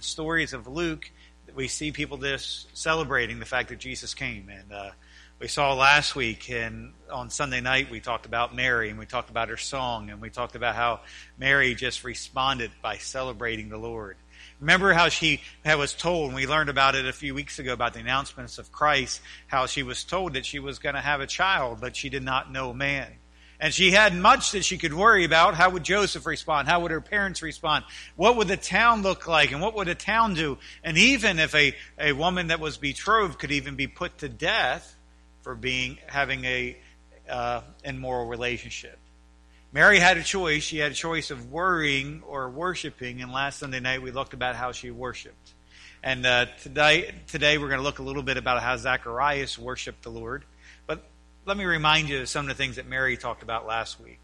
the stories of Luke, we see people just celebrating the fact that Jesus came. And we saw last week, and on Sunday night, we talked about Mary, and we talked about her song, and we talked about how Mary just responded by celebrating the Lord. Remember how she was told, and we learned about it a few weeks ago about the announcements of Christ, how she was told that she was going to have a child, but she did not know man. And she had much that she could worry about. How would Joseph respond? How would her parents respond? What would the town look like? And what would the town do? And even if a woman that was betrothed could even be put to death for having a immoral relationship. Mary had a choice. She had a choice of worrying or worshiping. And last Sunday night we looked about how she worshiped. And today we're going to look a little bit about how Zacharias worshiped the Lord. But let me remind you of some of the things that Mary talked about last week.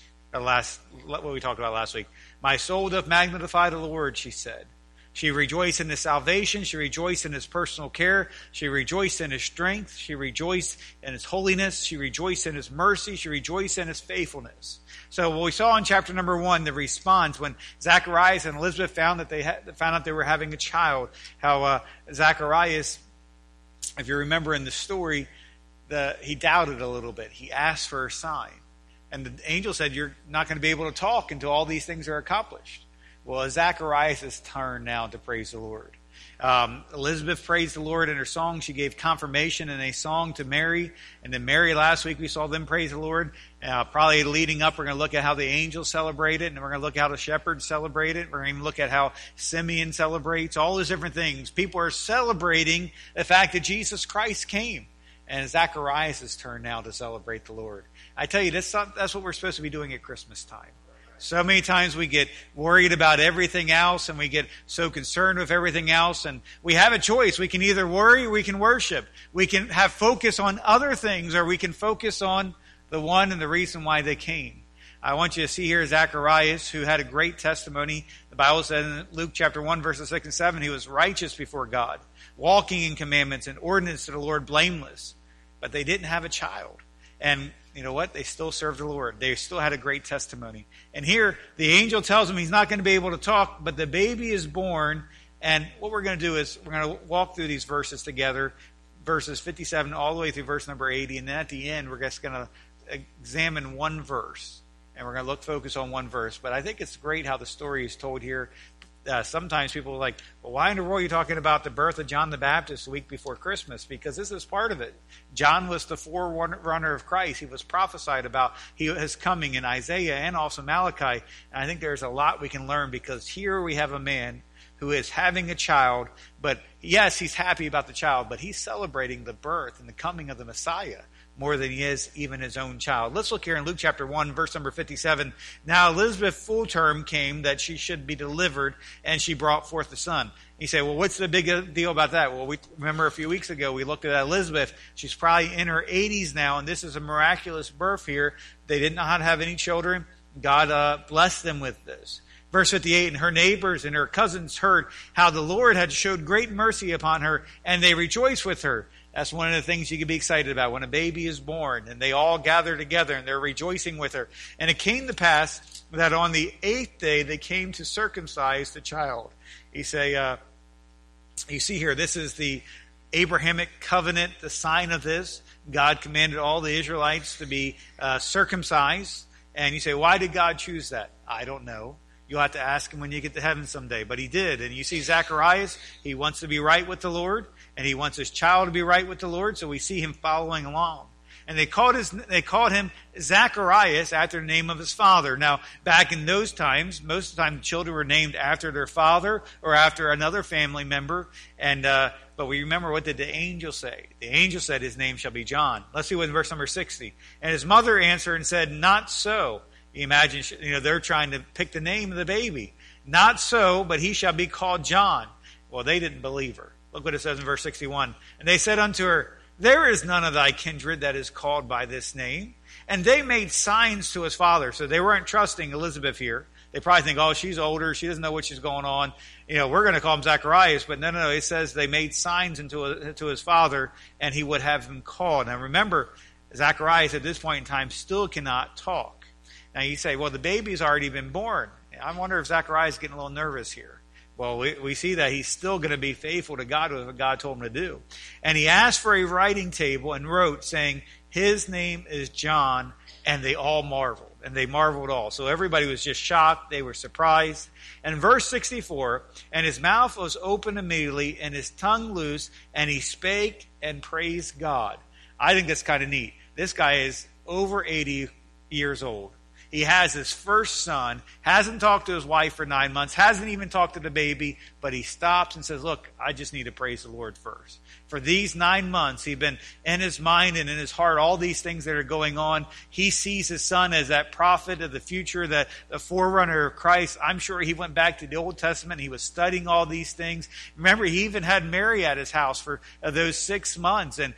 What we talked about last week. My soul doth magnify the Lord, she said. She rejoiced in his salvation. She rejoiced in his personal care. She rejoiced in his strength. She rejoiced in his holiness. She rejoiced in his mercy. She rejoiced in his faithfulness. So what we saw in chapter number 1, the response when Zacharias and Elizabeth found out they were having a child, how Zacharias, if you remember in the story, he doubted a little bit. He asked for a sign. And the angel said, you're not going to be able to talk until all these things are accomplished. Well, it's Zacharias' turn now to praise the Lord. Elizabeth praised the Lord in her song. She gave confirmation in a song to Mary. And then Mary, last week, we saw them praise the Lord. Probably leading up, we're going to look at how the angels celebrate it. And we're going to look at how the shepherds celebrate it. We're going to even look at how Simeon celebrates. All those different things. People are celebrating the fact that Jesus Christ came. And it's Zacharias' turn now to celebrate the Lord. I tell you, that's what we're supposed to be doing at Christmas time. So many times we get worried about everything else and we get so concerned with everything else, and we have a choice. We can either worry or we can worship. We can have focus on other things, or we can focus on the one and the reason why they came. I want you to see here Zacharias, who had a great testimony. The Bible said in Luke chapter 1, verses 6 and 7, he was righteous before God, walking in commandments and ordinance to the Lord blameless. But they didn't have a child. And you know what? They still served the Lord. They still had a great testimony. And here, the angel tells him he's not going to be able to talk, but the baby is born. And what we're going to do is we're going to walk through these verses together, verses 57 all the way through verse number 80. And then at the end, we're just going to examine one verse. And we're going to focus on one verse. But I think it's great how the story is told here. Sometimes people are like, well, why in the world are you talking about the birth of John the Baptist the week before Christmas? Because this is part of it. John was the forerunner of Christ. He was prophesied about his coming in Isaiah and also Malachi. And I think there's a lot we can learn, because here we have a man who is having a child, but yes, he's happy about the child, but he's celebrating the birth and the coming of the Messiah more than he is even his own child. Let's look here in Luke chapter 1, verse number 57. Now Elizabeth full term came that she should be delivered, and she brought forth a son. You say, well, what's the big deal about that? Well, we remember a few weeks ago we looked at Elizabeth. She's probably in her 80s now, and this is a miraculous birth here. They did not have any children. God blessed them with this. Verse 58, and her neighbors and her cousins heard how the Lord had showed great mercy upon her, and they rejoiced with her. That's one of the things you can be excited about, when a baby is born and they all gather together and they're rejoicing with her. And it came to pass that on the 8th day they came to circumcise the child. You see here, this is the Abrahamic covenant, the sign of this. God commanded all the Israelites to be circumcised. And you say, why did God choose that? I don't know. You'll have to ask him when you get to heaven someday. But he did. And you see Zacharias, he wants to be right with the Lord. And he wants his child to be right with the Lord. So we see him following along. And they called him Zacharias after the name of his father. Now, back in those times, most of the time the children were named after their father or after another family member. And but we remember, what did the angel say? The angel said his name shall be John. Let's see what in verse number 60. And his mother answered and said, not so. You imagine, they're trying to pick the name of the baby. Not so, but he shall be called John. Well, they didn't believe her. Look what it says in verse 61. And they said unto her, there is none of thy kindred that is called by this name. And they made signs to his father. So they weren't trusting Elizabeth here. They probably think, oh, she's older. She doesn't know what she's going on. We're going to call him Zacharias. But no. It says they made signs to his father, and he would have him called. Now remember, Zacharias at this point in time still cannot talk. Now you say, well, the baby's already been born. I wonder if Zacharias is getting a little nervous here. Well, we see that he's still going to be faithful to God with what God told him to do. And he asked for a writing table and wrote, saying, his name is John, and they all marveled. And they marveled all. So everybody was just shocked. They were surprised. And in verse 64, and his mouth was open immediately, and his tongue loose, and he spake and praised God. I think that's kind of neat. This guy is over 80 years old. He has his first son, hasn't talked to his wife for 9 months, hasn't even talked to the baby, but he stops and says, look, I just need to praise the Lord first. For these 9 months, he'd been in his mind and in his heart, all these things that are going on. He sees his son as that prophet of the future, the forerunner of Christ. I'm sure he went back to the Old Testament. He was studying all these things. Remember, he even had Mary at his house for those 6 months. And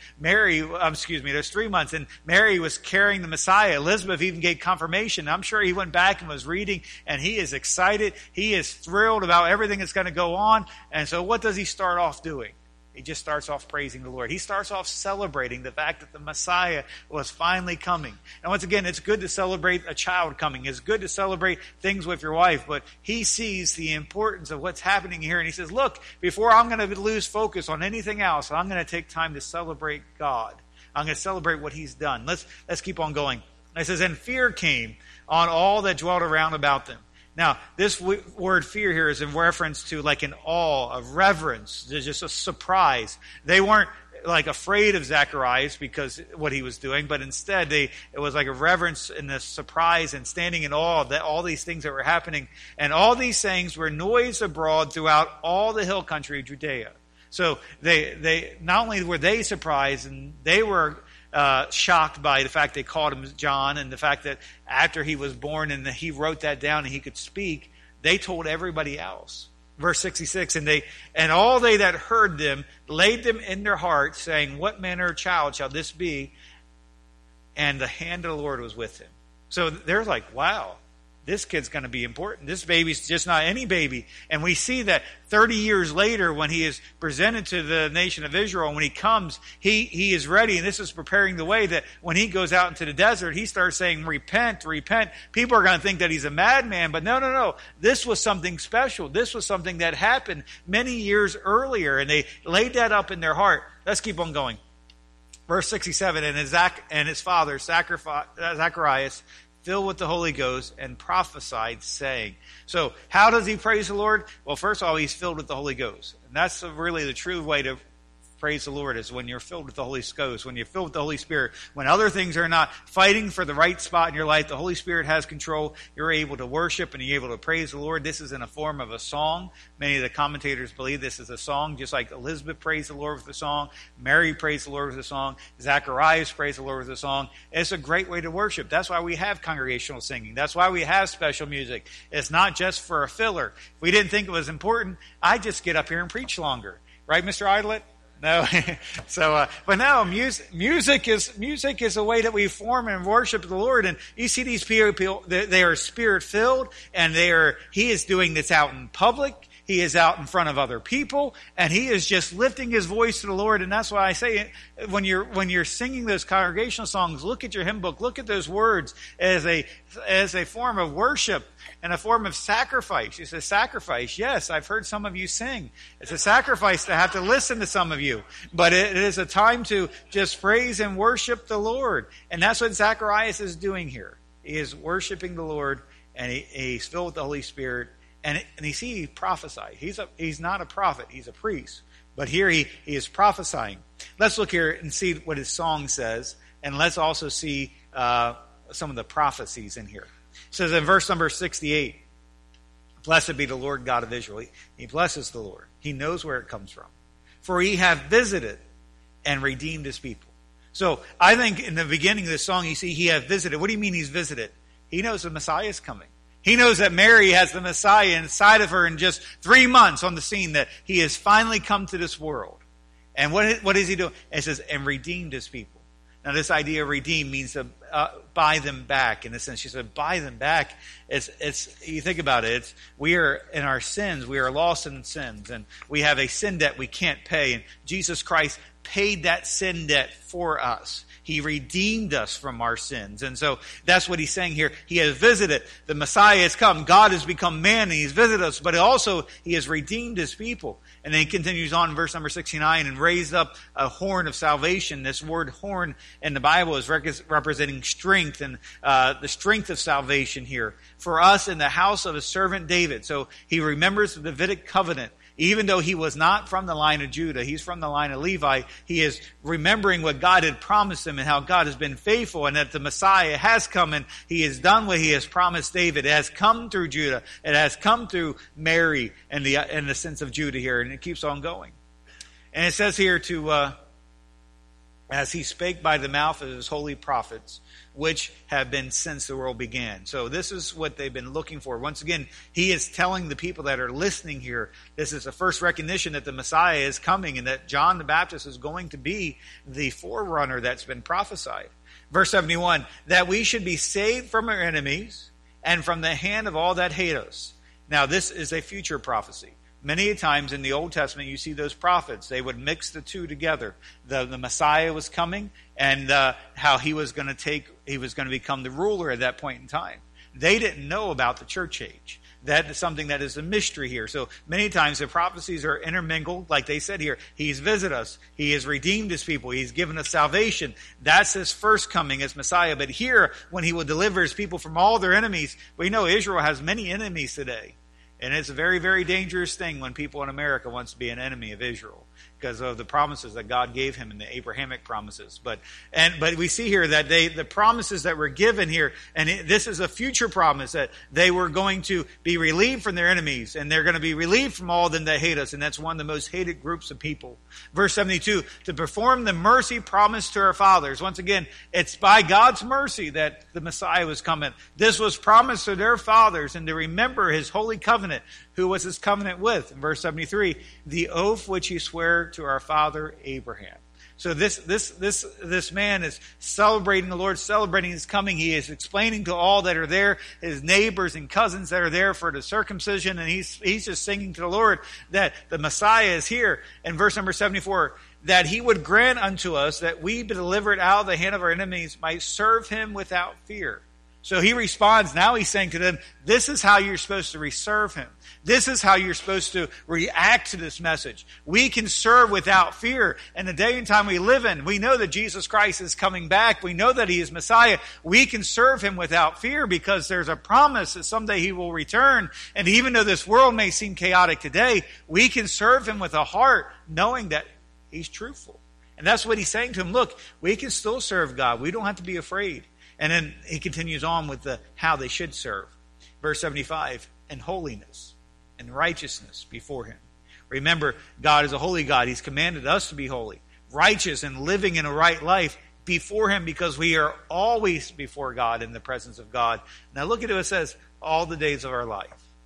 those 3 months. And Mary was carrying the Messiah. Elizabeth even gave confirmation. I'm sure he went back and was reading, and he is excited. He is thrilled about everything that's going to go on. And so what does he start off doing? He just starts off praising the Lord. He starts off celebrating the fact that the Messiah was finally coming. And once again, it's good to celebrate a child coming. It's good to celebrate things with your wife. But he sees the importance of what's happening here. And he says, look, before I'm going to lose focus on anything else, I'm going to take time to celebrate God. I'm going to celebrate what he's done. Let's keep on going. And it says, and fear came on all that dwelt around about them. Now, this word fear here is in reference to like an awe, of reverence. There's just a surprise. They weren't like afraid of Zacharias because what he was doing, but instead it was like a reverence and a surprise and standing in awe of that, all these things that were happening. And all these things were noised abroad throughout all the hill country of Judea. So they not only were they surprised, and they were shocked by the fact they called him John, and the fact that after he was born and he wrote that down and he could speak, they told everybody else. Verse 66, and all they that heard them laid them in their hearts, saying, what manner of child shall this be? And the hand of the Lord was with him. So they're like, wow, this kid's going to be important. This baby's just not any baby. And we see that 30 years later, when he is presented to the nation of Israel, and when he comes, he is ready. And this is preparing the way that when he goes out into the desert, he starts saying, repent, repent. People are going to think that he's a madman. But no. This was something special. This was something that happened many years earlier. And they laid that up in their heart. Let's keep on going. Verse 67, and his father, Zacharias, filled with the Holy Ghost, and prophesied, saying. So how does he praise the Lord? Well, first of all, he's filled with the Holy Ghost. And that's really the true way to praise the Lord, is when you're filled with the Holy Ghost, when you're filled with the Holy Spirit. When other things are not fighting for the right spot in your life, the Holy Spirit has control. You're able to worship and you're able to praise the Lord. This is in a form of a song. Many of the commentators believe this is a song, just like Elizabeth praised the Lord with a song, Mary praised the Lord with a song, Zacharias praised the Lord with a song. It's a great way to worship. That's why we have congregational singing. That's why we have special music. It's not just for a filler. If we didn't think it was important, I'd just get up here and preach longer. Right, Mr. Idlet? No, but no, music is a way that we form and worship the Lord. And you see these people, they are spirit filled, and he is doing this out in public. He is out in front of other people, and he is just lifting his voice to the Lord. And that's why I say, when you're singing those congregational songs, look at your hymn book, look at those words as a form of worship and a form of sacrifice. You say, sacrifice? Yes, I've heard some of you sing. It's a sacrifice to have to listen to some of you, but it is a time to just praise and worship the Lord. And that's what Zacharias is doing here. He is worshiping the Lord, and he's filled with the Holy Spirit. And you see, he prophesied. He's not a prophet. He's a priest. But here he is prophesying. Let's look here and see what his song says. And let's also see some of the prophecies in here. It says in verse number 68, blessed be the Lord God of Israel. He blesses the Lord. He knows where it comes from. For he hath visited and redeemed his people. So I think in the beginning of the song, you see he hath visited. What do you mean he's visited? He knows the Messiah is coming. He knows that Mary has the Messiah inside of her in just 3 months on the scene, that he has finally come to this world. And what is he doing? It says, and redeemed his people. Now, this idea of redeem means to buy them back. In a sense, she said, buy them back. It's you think about it. We are in our sins. We are lost in sins, and we have a sin debt we can't pay. And Jesus Christ paid that sin debt for us. He redeemed us from our sins. And so that's what he's saying here. He has visited. The Messiah has come. God has become man and he's visited us. But also he has redeemed his people. And then he continues on in verse number 69 and raised up a horn of salvation. This word horn in the Bible is representing strength and the strength of salvation here for us in the house of his servant David. So he remembers the Davidic covenant. Even though he was not from the line of Judah, he's from the line of Levi, he is remembering what God had promised him and how God has been faithful and that the Messiah has come and he has done what he has promised David. It has come through Judah. It has come through Mary and the sense of Judah here, and it keeps on going. And it says here as he spake by the mouth of his holy prophets, which have been since the world began. So this is what they've been looking for. Once again, he is telling the people that are listening here, this is the first recognition that the Messiah is coming and that John the Baptist is going to be the forerunner that's been prophesied. Verse 71, that we should be saved from our enemies and from the hand of all that hate us. Now this is a future prophecy. Many times in the Old Testament, you see those prophets. They would mix the two together. The Messiah was coming and how he was going to become the ruler at that point in time. They didn't know about the church age. That is something that is a mystery here. So many times the prophecies are intermingled, like they said here. He's visited us. He has redeemed his people. He's given us salvation. That's his first coming as Messiah. But here, when he will deliver his people from all their enemies, we know Israel has many enemies today. And it's a very, very dangerous thing when people in America want to be an enemy of Israel because of the promises that God gave him in the Abrahamic promises. But we see here that the promises that were given here, and this is a future promise that they were going to be relieved from their enemies and they're going to be relieved from all of them that hate us. And that's one of the most hated groups of people. Verse 72, to perform the mercy promised to our fathers. Once again, it's by God's mercy that the Messiah was coming. This was promised to their fathers and to remember his holy covenant. Who was his covenant with? In verse 73, the oath which he swore to our father Abraham. So this man is celebrating the Lord, celebrating his coming. He is explaining to all that are there, his neighbors and cousins that are there for the circumcision, and he's just singing to the Lord that the Messiah is here. In verse number 74, that he would grant unto us that we be delivered out of the hand of our enemies might serve him without fear. So he responds, now he's saying to them, this is how you're supposed to serve him. This is how you're supposed to react to this message. We can serve without fear. And the day and time we live in, we know that Jesus Christ is coming back. We know that he is Messiah. We can serve him without fear because there's a promise that someday he will return. And even though this world may seem chaotic today, we can serve him with a heart knowing that he's truthful. And that's what he's saying to him. Look, we can still serve God. We don't have to be afraid. And then he continues on with how they should serve. Verse 75, and holiness and righteousness before him. Remember, God is a holy God. He's commanded us to be holy, righteous, and living in a right life before him because we are always before God in the presence of God. Now look at what it says, all the days of our life.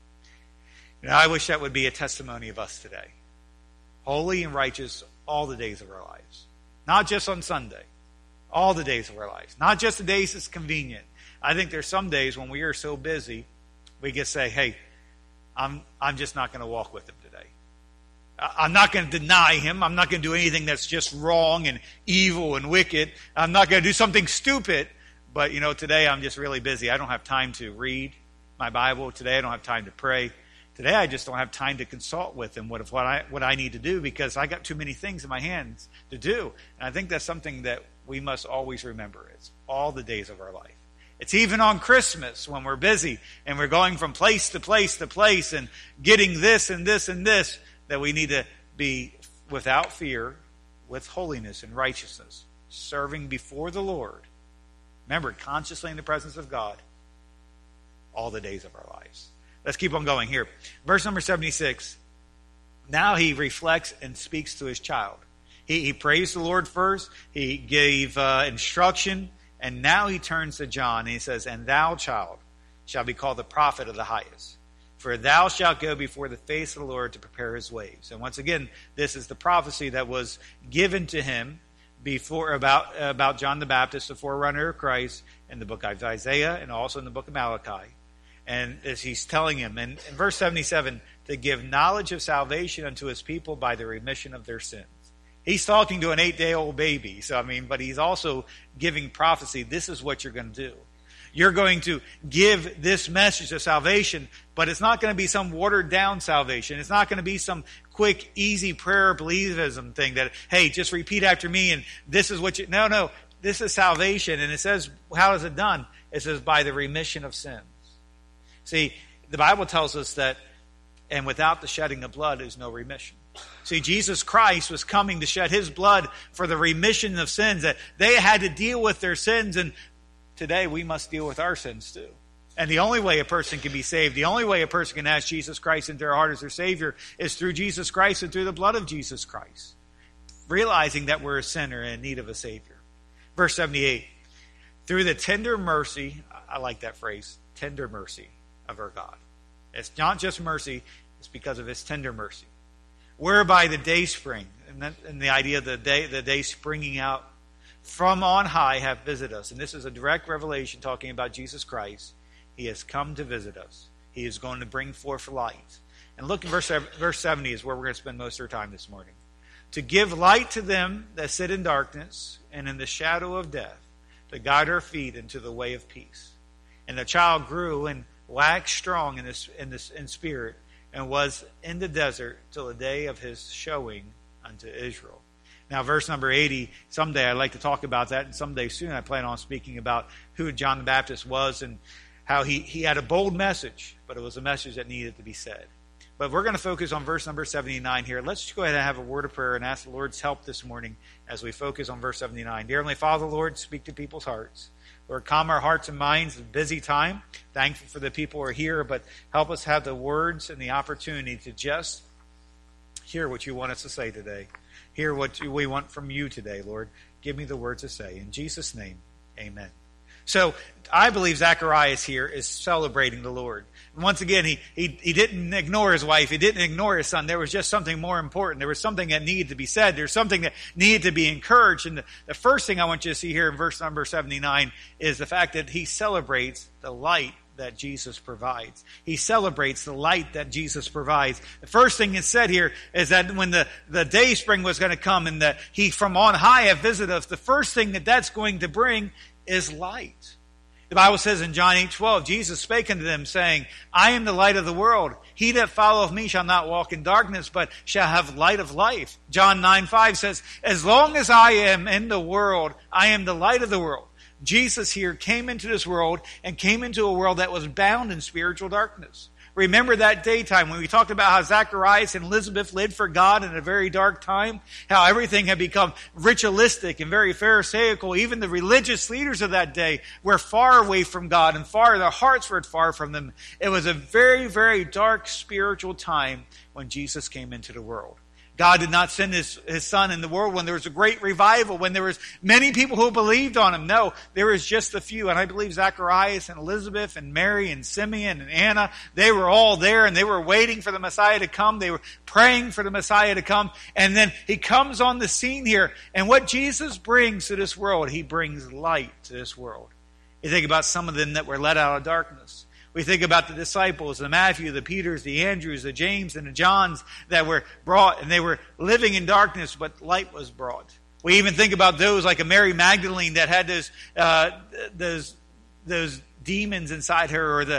I wish that would be a testimony of us today. Holy and righteous all the days of our lives. Not just on Sunday. All the days of our lives. Not just the days it's convenient. I think there's some days when we are so busy, we can say, hey, I'm just not going to walk with him today. I'm not going to deny him. I'm not going to do anything that's just wrong and evil and wicked. I'm not going to do something stupid. But, today I'm just really busy. I don't have time to read my Bible. Today I don't have time to pray. Today I just don't have time to consult with him what I need to do because I got too many things in my hands to do. And I think that's something that we must always remember. It's all the days of our life. It's even on Christmas when we're busy and we're going from place to place to place and getting this and this and this, that we need to be without fear, with holiness and righteousness, serving before the Lord. Remember, consciously in the presence of God, all the days of our lives. Let's keep on going here. Verse number 76. Now he reflects and speaks to his child. He praised the Lord first. He gave instruction. And now he turns to John and he says, and thou, child, shall be called the prophet of the highest. For thou shalt go before the face of the Lord to prepare his ways. And once again, this is the prophecy that was given to him before about John the Baptist, the forerunner of Christ, in the book of Isaiah and also in the book of Malachi. And as he's telling him, and in verse 77, to give knowledge of salvation unto his people by the remission of their sins. He's talking to an 8-day-old baby. So, but he's also giving prophecy. This is what you're going to do. You're going to give this message of salvation, but it's not going to be some watered down salvation. It's not going to be some quick, easy prayer believism thing that, hey, just repeat after me and this is what you... No. This is salvation. And it says, how is it done? It says, by the remission of sins. See, the Bible tells us that, and without the shedding of blood is no remission. See, Jesus Christ was coming to shed his blood for the remission of sins, that they had to deal with their sins, and today we must deal with our sins too. And the only way a person can be saved, the only way a person can ask Jesus Christ into their heart as their Savior is through Jesus Christ and through the blood of Jesus Christ. Realizing that we're a sinner in need of a Savior. Verse 78, through the tender mercy, I like that phrase, tender mercy of our God. It's not just mercy, it's because of his tender mercy. Whereby the day spring, and the idea of the day springing out from on high have visited us. And this is a direct revelation talking about Jesus Christ. He has come to visit us. He is going to bring forth light. And look at verse 70 is where we're going to spend most of our time this morning. To give light to them that sit in darkness and in the shadow of death, to guide our feet into the way of peace. And the child grew and waxed strong in spirit, and was in the desert till the day of his showing unto Israel. Now, verse number 80, someday I'd like to talk about that, and someday soon I plan on speaking about who John the Baptist was and how he had a bold message, but it was a message that needed to be said. But we're going to focus on verse number 79 here. Let's just go ahead and have a word of prayer and ask the Lord's help this morning as we focus on verse 79. Dear Heavenly Father, Lord, speak to people's hearts. Lord, calm our hearts and minds. It's a busy time. Thankful for the people who are here, but help us have the words and the opportunity to just hear what you want us to say today. Hear what we want from you today, Lord. Give me the words to say. In Jesus' name, amen. So I believe Zacharias here is celebrating the Lord. And once again, he didn't ignore his wife. He didn't ignore his son. There was just something more important. There was something that needed to be said. There's something that needed to be encouraged. And the first thing I want you to see here in verse number 79 is the fact that he celebrates the light that Jesus provides. He celebrates the light that Jesus provides. The first thing is said here is that when the day spring was going to come and that he from on high have visited us, the first thing that's going to bring is light. The Bible says in John 8:12, Jesus spake unto them, saying, I am the light of the world. He that followeth me shall not walk in darkness, but shall have light of life. John 9:5 says, as long as I am in the world, I am the light of the world. Jesus here came into this world and came into a world that was bound in spiritual darkness. Remember that daytime when we talked about how Zacharias and Elizabeth lived for God in a very dark time, how everything had become ritualistic and very pharisaical. Even the religious leaders of that day were far away from God and their hearts were far from them. It was a very, very dark spiritual time when Jesus came into the world. God did not send his son in the world when there was a great revival, when there was many people who believed on him. No, there was just a few. And I believe Zacharias and Elizabeth and Mary and Simeon and Anna, they were all there and they were waiting for the Messiah to come. They were praying for the Messiah to come. And then he comes on the scene here. And what Jesus brings to this world, he brings light to this world. You think about some of them that were led out of darkness. We think about the disciples, the Matthew, the Peters, the Andrews, the James, and the Johns that were brought, and they were living in darkness, but light was brought. We even think about those like a Mary Magdalene that had those demons inside her, or the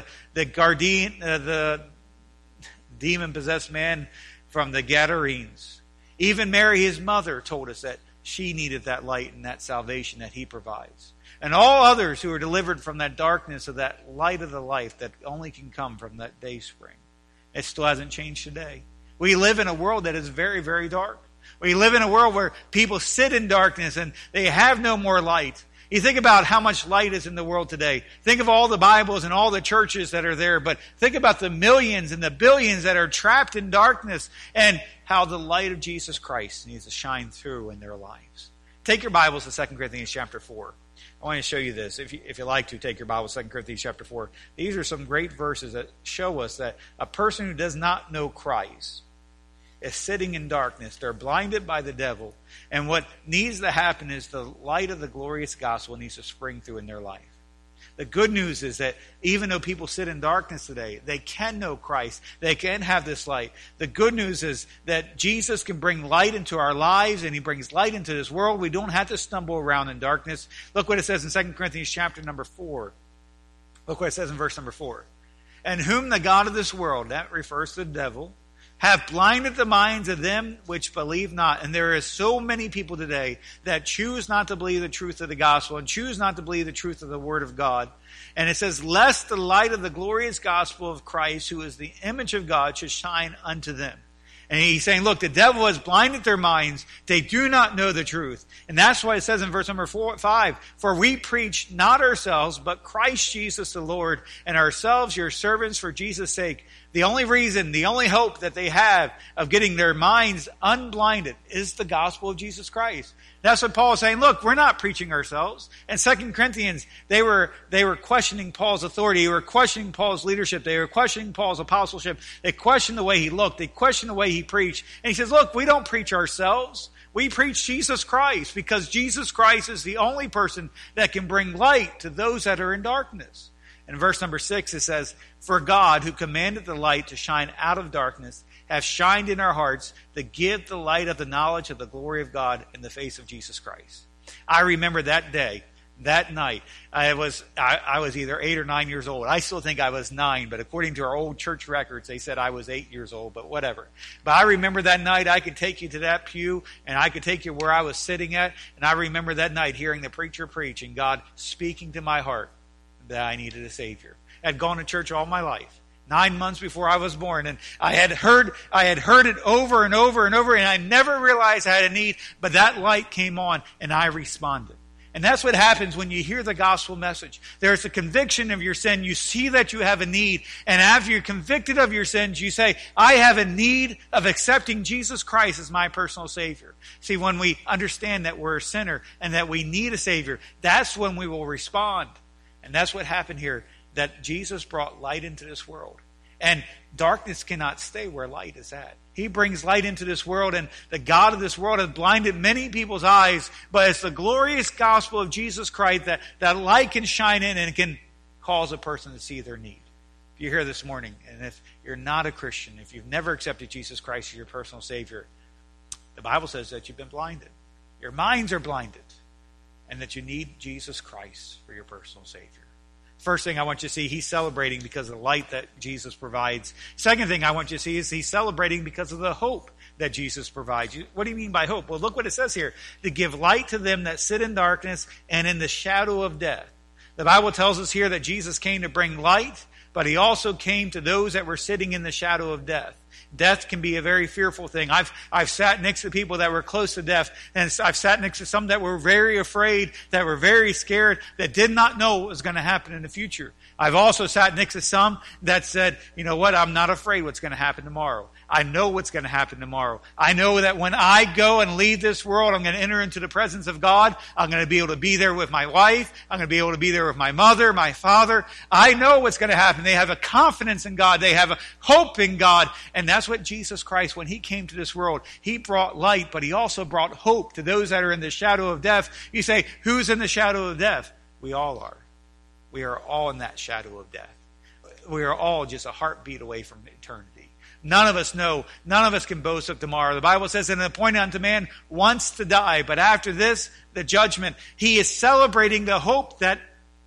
demon-possessed man from the Gadarenes. Even Mary, his mother, told us that she needed that light and that salvation that he provides. And all others who are delivered from that darkness of that light of the life that only can come from that day spring. It still hasn't changed today. We live in a world that is very, very dark. We live in a world where people sit in darkness and they have no more light. You think about how much light is in the world today. Think of all the Bibles and all the churches that are there, but think about the millions and the billions that are trapped in darkness and how the light of Jesus Christ needs to shine through in their lives. Take your Bibles to 2 Corinthians chapter 4. I want to show you this. If you like to, take your Bible, 2 Corinthians chapter 4. These are some great verses that show us that a person who does not know Christ is sitting in darkness. They're blinded by the devil. And what needs to happen is the light of the glorious gospel needs to spring through in their life. The good news is that even though people sit in darkness today, they can know Christ. They can have this light. The good news is that Jesus can bring light into our lives, and he brings light into this world. We don't have to stumble around in darkness. Look what it says in 2 Corinthians chapter number 4. Look what it says in verse number 4. And whom the God of this world, that refers to the devil, have blinded the minds of them which believe not. And there is so many people today that choose not to believe the truth of the gospel and choose not to believe the truth of the word of God. And it says, lest the light of the glorious gospel of Christ, who is the image of God, should shine unto them. And he's saying, look, the devil has blinded their minds. They do not know the truth. And that's why it says in verse number 5, for we preach not ourselves, but Christ Jesus the Lord, and ourselves your servants for Jesus' sake. The only reason, the only hope that they have of getting their minds unblinded is the gospel of Jesus Christ. That's what Paul is saying. Look, we're not preaching ourselves. In 2 Corinthians, they were questioning Paul's authority. They were questioning Paul's leadership. They were questioning Paul's apostleship. They questioned the way he looked. They questioned the way he preached. And he says, look, we don't preach ourselves. We preach Jesus Christ, because Jesus Christ is the only person that can bring light to those that are in darkness. In verse number 6, it says, for God, who commanded the light to shine out of darkness, have shined in our hearts to give the light of the knowledge of the glory of God in the face of Jesus Christ. I remember that day, that night. I was either 8 or 9 years old. I still think I was 9, but according to our old church records, they said I was 8 years old, but whatever. But I remember that night. I could take you to that pew, and I could take you where I was sitting at, and I remember that night hearing the preacher preach and God speaking to my heart that I needed a Savior. I had gone to church all my life, 9 months before I was born, and I had heard it over and over and over, and I never realized I had a need, but that light came on, and I responded. And that's what happens when you hear the gospel message. There's a conviction of your sin. You see that you have a need, and after you're convicted of your sins, you say, I have a need of accepting Jesus Christ as my personal Savior. See, when we understand that we're a sinner and that we need a Savior, that's when we will respond. And that's what happened here, that Jesus brought light into this world. And darkness cannot stay where light is at. He brings light into this world, and the God of this world has blinded many people's eyes, but it's the glorious gospel of Jesus Christ that light can shine in and can cause a person to see their need. If you're here this morning, and if you're not a Christian, if you've never accepted Jesus Christ as your personal Savior, the Bible says that you've been blinded. Your minds are blinded. And that you need Jesus Christ for your personal Savior. First thing I want you to see, he's celebrating because of the light that Jesus provides. Second thing I want you to see is he's celebrating because of the hope that Jesus provides. What do you mean by hope? Well, look what it says here. To give light to them that sit in darkness and in the shadow of death. The Bible tells us here that Jesus came to bring light, but he also came to those that were sitting in the shadow of death. Death can be a very fearful thing. I've sat next to people that were close to death, and I've sat next to some that were very afraid, that were very scared, that did not know what was going to happen in the future. I've also sat next to some that said, you know what, I'm not afraid what's going to happen tomorrow. I know what's going to happen tomorrow. I know that when I go and leave this world, I'm going to enter into the presence of God. I'm going to be able to be there with my wife. I'm going to be able to be there with my mother, my father. I know what's going to happen. They have a confidence in God. They have a hope in God. And that's what Jesus Christ, when he came to this world, he brought light, but he also brought hope to those that are in the shadow of death. You say, who's in the shadow of death? We all are. We are all in that shadow of death. We are all just a heartbeat away from eternity. None of us know. None of us can boast of tomorrow. The Bible says, and appointed unto man once to die, but after this, the judgment. He is celebrating the hope that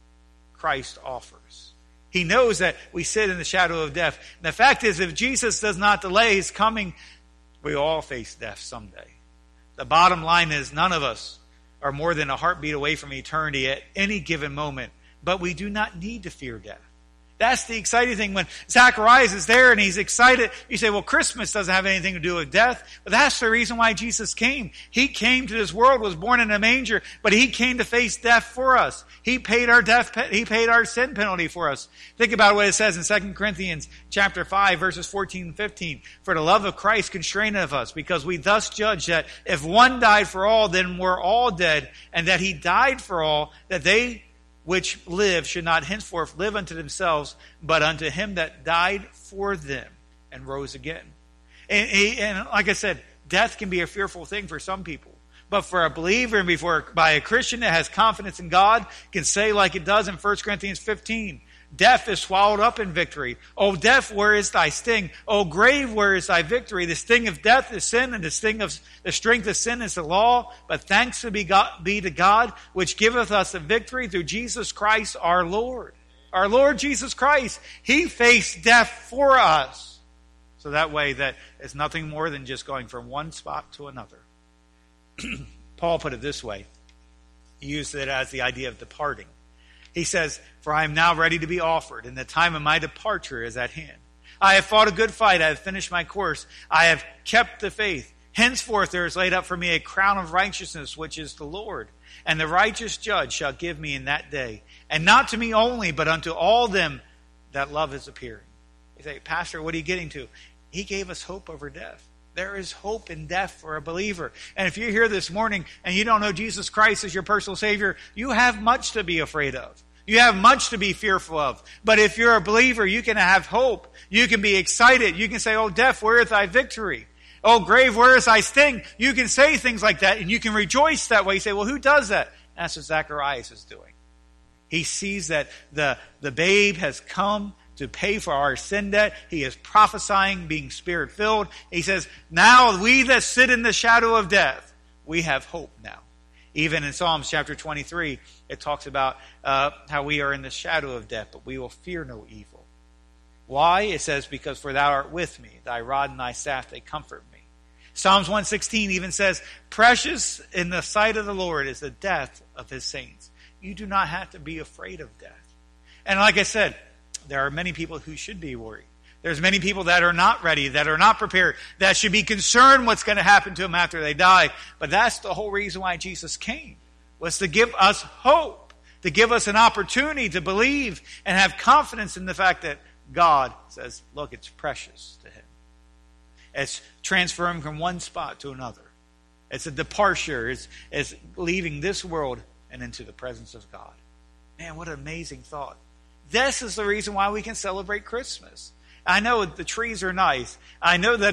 Christ offers. He knows that we sit in the shadow of death. And the fact is, if Jesus does not delay his coming, we all face death someday. The bottom line is, none of us are more than a heartbeat away from eternity at any given moment. But we do not need to fear death. That's the exciting thing. When Zacharias is there and he's excited, you say, well, Christmas doesn't have anything to do with death. But that's the reason why Jesus came. He came to this world, was born in a manger, but he came to face death for us. He paid our he paid our sin penalty for us. Think about what it says in 2 Corinthians chapter 5, verses 14 and 15. For the love of Christ constraineth us, because we thus judge that if one died for all, then we're all dead, and that he died for all, that they which live should not henceforth live unto themselves, but unto him that died for them and rose again. And like I said, death can be a fearful thing for some people. But for a believer and by a Christian that has confidence in God, can say like it does in 1 Corinthians 15, death is swallowed up in victory. O death, where is thy sting? O grave, where is thy victory? The sting of death is sin, and the strength of sin is the law. But thanks be to God, which giveth us the victory through Jesus Christ our Lord. Our Lord Jesus Christ, He faced death for us. So that way that it's nothing more than just going from one spot to another. Paul put it this way. He used it as the idea of departing. He says, for I am now ready to be offered, and the time of my departure is at hand. I have fought a good fight. I have finished my course. I have kept the faith. Henceforth there is laid up for me a crown of righteousness, which is the Lord. And the righteous judge shall give me in that day. And not to me only, but unto all them that love his appearing. You say, Pastor, what are you getting to? He gave us hope over death. There is hope in death for a believer. And if you're here this morning and you don't know Jesus Christ as your personal Savior, you have much to be afraid of. You have much to be fearful of. But if you're a believer, you can have hope. You can be excited. You can say, oh, death, where is thy victory? Oh, grave, where is thy sting? You can say things like that, and you can rejoice that way. You say, well, who does that? And that's what Zacharias is doing. He sees that the babe has come to pay for our sin debt. He is prophesying, being Spirit-filled. He says, now we that sit in the shadow of death, we have hope now. Even in Psalms chapter 23, it talks about how we are in the shadow of death, but we will fear no evil. Why? It says, because for thou art with me, thy rod and thy staff, they comfort me. Psalms 116 even says, precious in the sight of the Lord is the death of his saints. You do not have to be afraid of death. And like I said, there are many people who should be worried. There's many people that are not ready, that are not prepared, that should be concerned what's going to happen to them after they die. But that's the whole reason why Jesus came, was to give us hope, to give us an opportunity to believe and have confidence in the fact that God says, look, it's precious to him. It's transferring from one spot to another. It's a departure. It's leaving this world and into the presence of God. Man, what an amazing thought. This is the reason why we can celebrate Christmas. I know the trees are nice. I know that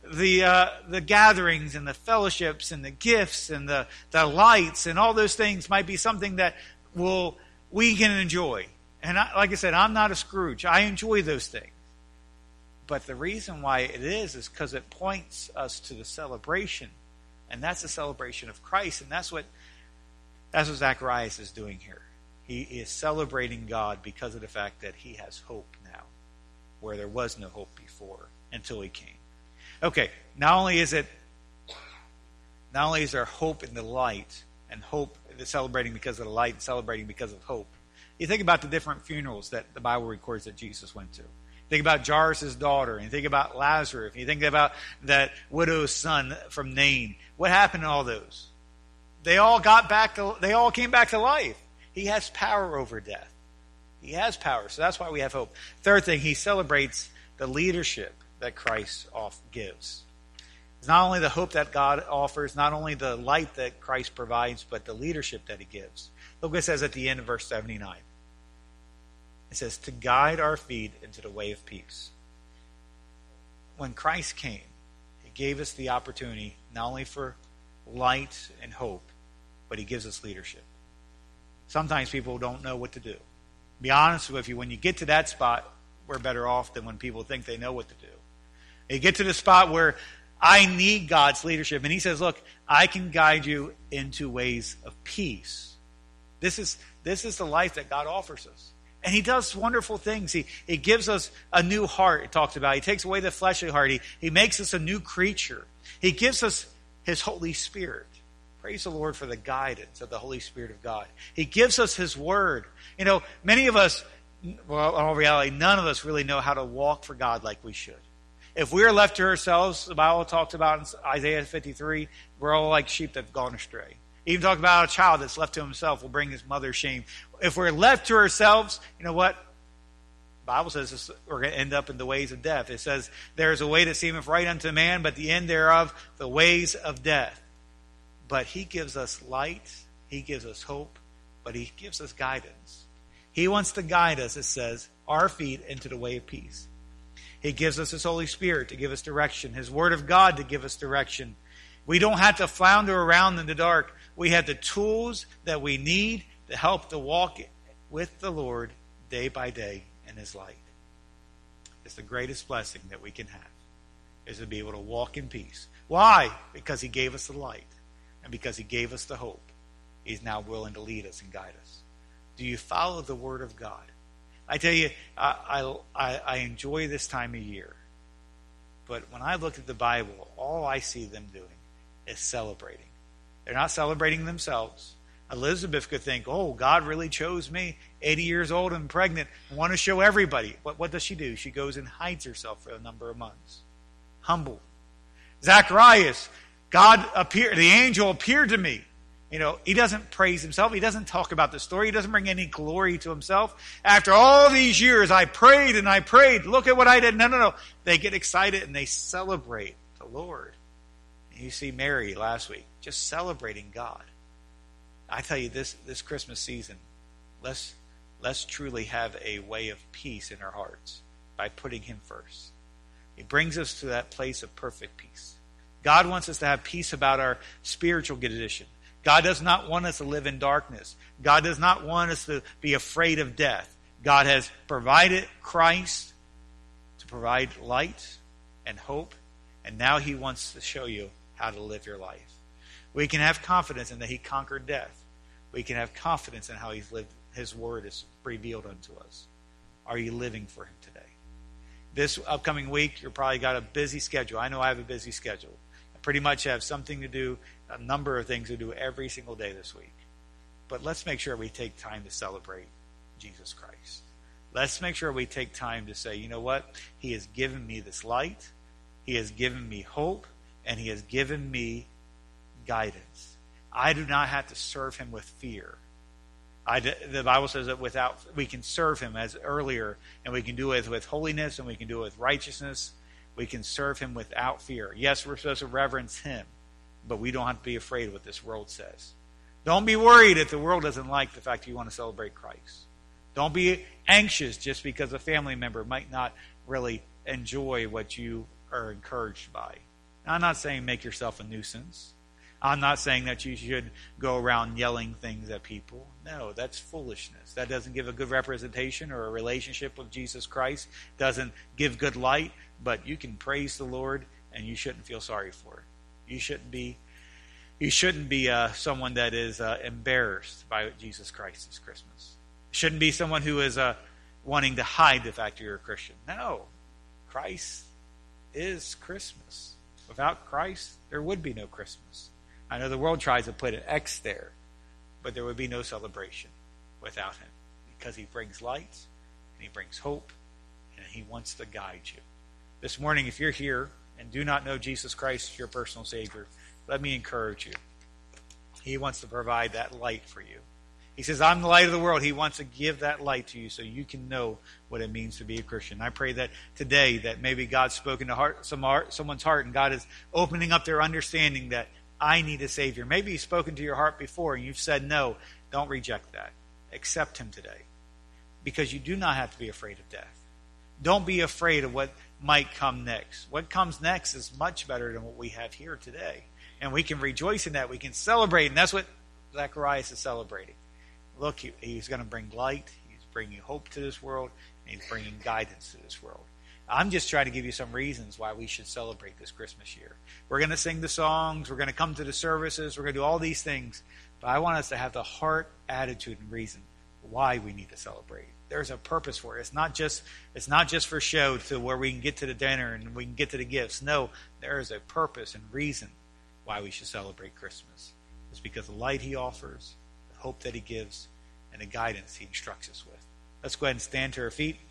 the gatherings and the fellowships and the gifts and the lights and all those things might be something that we can enjoy. And like I said, I'm not a Scrooge. I enjoy those things. But the reason why it is because it points us to the celebration. And that's the celebration of Christ. And that's what Zacharias is doing here. He is celebrating God because of the fact that he has hope now, where there was no hope before until he came. Okay, not only is there hope in the light, and hope celebrating because of the light and celebrating because of hope. You think about the different funerals that the Bible records that Jesus went to. Think about Jairus' daughter, and you think about Lazarus, and you think about that widow's son from Nain. What happened to all those? They all came back to life. He has power over death. He has power, so that's why we have hope. Third thing, he celebrates the leadership that Christ gives. It's not only the hope that God offers, not only the light that Christ provides, but the leadership that he gives. Look what it says at the end of verse 79. It says, to guide our feet into the way of peace. When Christ came, he gave us the opportunity not only for light and hope, but he gives us leadership. Sometimes people don't know what to do. Be honest with you, when you get to that spot, we're better off than when people think they know what to do. You get to the spot where I need God's leadership. And he says, look, I can guide you into ways of peace. This is the life that God offers us. And he does wonderful things. He gives us a new heart, it talks about. He takes away the fleshly heart. He makes us a new creature. He gives us his Holy Spirit. Praise the Lord for the guidance of the Holy Spirit of God. He gives us his word. You know, many of us, well, in all reality, none of us really know how to walk for God like we should. If we're left to ourselves, the Bible talks about in Isaiah 53, we're all like sheep that have gone astray. Even talk about a child that's left to himself will bring his mother shame. If we're left to ourselves, you know what? The Bible says we're going to end up in the ways of death. It says, there is a way that seemeth right unto man, but the end thereof, the ways of death. But he gives us light, he gives us hope, but he gives us guidance. He wants to guide us, it says, our feet into the way of peace. He gives us his Holy Spirit to give us direction, his Word of God to give us direction. We don't have to flounder around in the dark. We have the tools that we need to help to walk with the Lord day by day in his light. It's the greatest blessing that we can have, is to be able to walk in peace. Why? Because he gave us the light, and because he gave us the hope. He's now willing to lead us and guide us. Do you follow the word of God? I tell you, I enjoy this time of year. But when I look at the Bible, all I see them doing is celebrating. They're not celebrating themselves. Elizabeth could think, oh, God really chose me, 80 years old and pregnant, and want to show everybody. What does she do? She goes and hides herself for a number of months. Humble. Zacharias, the angel appeared to me. He doesn't praise himself. He doesn't talk about the story. He doesn't bring any glory to himself. After all these years, I prayed and I prayed. Look at what I did. No. They get excited and they celebrate the Lord. And you see Mary last week, just celebrating God. I tell you, this Christmas season, let's truly have a way of peace in our hearts by putting him first. He brings us to that place of perfect peace. God wants us to have peace about our spiritual condition. God does not want us to live in darkness. God does not want us to be afraid of death. God has provided Christ to provide light and hope, and now he wants to show you how to live your life. We can have confidence in that he conquered death. We can have confidence in how he's lived. His word is revealed unto us. Are you living for him today? This upcoming week, you've probably got a busy schedule. I know I have a busy schedule. I pretty much have something to do, a number of things to do every single day this week. But let's make sure we take time to celebrate Jesus Christ. Let's make sure we take time to say, you know what? He has given me this light. He has given me hope. And he has given me guidance. I do not have to serve him with fear. The Bible says that we can serve him as earlier, and we can do it with holiness, and we can do it with righteousness. We can serve him without fear. Yes, we're supposed to reverence him, but we don't have to be afraid of what this world says. Don't be worried if the world doesn't like the fact that you want to celebrate Christ. Don't be anxious just because a family member might not really enjoy what you are encouraged by. I'm not saying make yourself a nuisance. I'm not saying that you should go around yelling things at people. No, that's foolishness. That doesn't give a good representation or a relationship with Jesus Christ. Doesn't give good light. But you can praise the Lord, and you shouldn't feel sorry for it. You shouldn't be someone that is embarrassed by Jesus Christ this Christmas. Shouldn't be someone who is wanting to hide the fact that you're a Christian. No, Christ is Christmas. Without Christ, there would be no Christmas. I know the world tries to put an X there, but there would be no celebration without him, because he brings light and he brings hope, and he wants to guide you. This morning, if you're here and do not know Jesus Christ as your personal Savior, let me encourage you. He wants to provide that light for you. He says, I'm the light of the world. He wants to give that light to you so you can know what it means to be a Christian. I pray that today that maybe God's spoken to someone's heart, and God is opening up their understanding that I need a Savior. Maybe he's spoken to your heart before and you've said no. Don't reject that. Accept him today, because you do not have to be afraid of death. Don't be afraid of what might come next. What comes next is much better than what we have here today. And we can rejoice in that. We can celebrate. And that's what Zacharias is celebrating. Look, he's going to bring light. He's bringing hope to this world. And he's bringing guidance to this world. I'm just trying to give you some reasons why we should celebrate this Christmas year. We're going to sing the songs. We're going to come to the services. We're going to do all these things. But I want us to have the heart, attitude, and reason why we need to celebrate. There's a purpose for it. It's not just for show to where we can get to the dinner and we can get to the gifts. No, there is a purpose and reason why we should celebrate Christmas. It's because of the light he offers, the hope that he gives, and the guidance he instructs us with. Let's go ahead and stand to our feet.